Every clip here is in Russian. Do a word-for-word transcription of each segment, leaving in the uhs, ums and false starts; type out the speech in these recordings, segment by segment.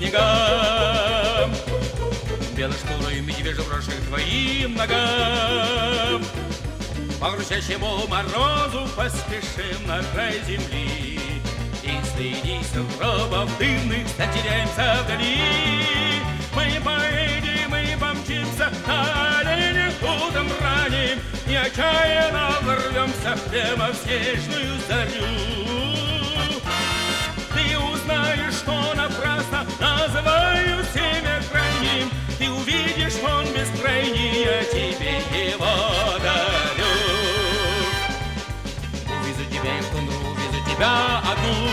снегам, белой шкурой медвежий брошек твоим ногам. По грустящему морозу поспешим на край земли, и среди сугробов дымных затеряемся вдали. Мы поедем, мы помчимся на оленях утром ранним, и отчаянно ворвемся прямо в снежную зарю. Ты узнаешь, что напрасно называю север крайним, ты увидишь, он бескрайний, я тебе его дарю. Увезу тебя и в тундру, увезу тебя одну,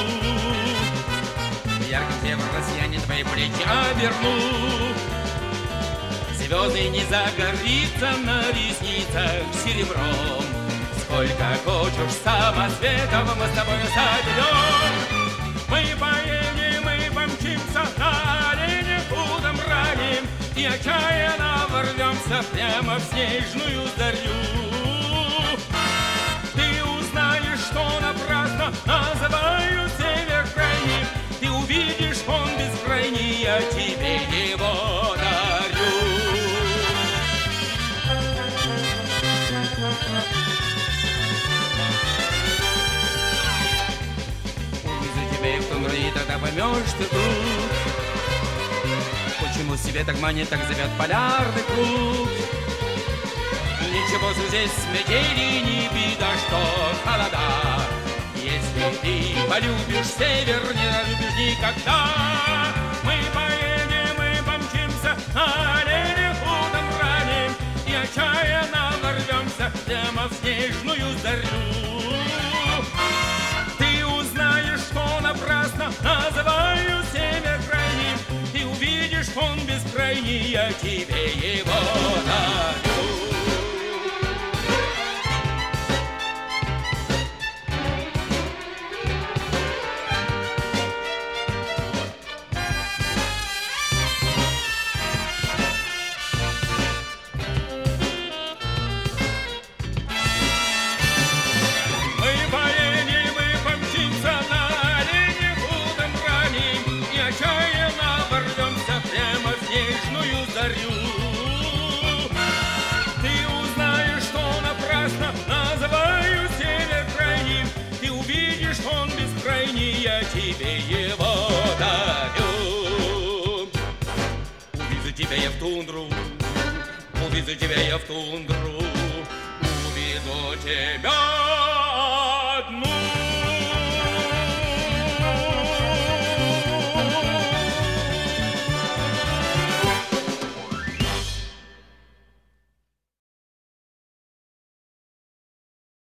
ярким север россиянин твои плечи оберну. Звезды не загорится на ресницах серебром, сколько хочешь самоцветов мы с тобой соберем. Мы поедем, мы помчимся на оленях утром ранним, и отчаянно ворвемся прямо в снежную зарю. Ты узнаешь, что напрасно называю север крайним, ты увидишь, он бескрайний, я тебе его дарю. Увезу тебя и в тундру, и тогда поймешь ты тут, почему себе так манит, так зовет полярный круг. Ничего здесь метели, не видно, что холода. Если ты полюбишь север, не разлюбишь никогда. Мы поедем, мы помчимся на оленях утром ранним, и отчаянно ворвемся прямо в снежную зарю. Ты узнаешь, что напрасно называю север крайним, ты увидишь, он бескрайний, я тебе его дарю. Ты узнаешь, что напрасно называю север крайним, ты увидишь, он бескрайний, я тебе его дарю. Увезу тебя я в тундру, увезу тебя я в тундру, увезу тебя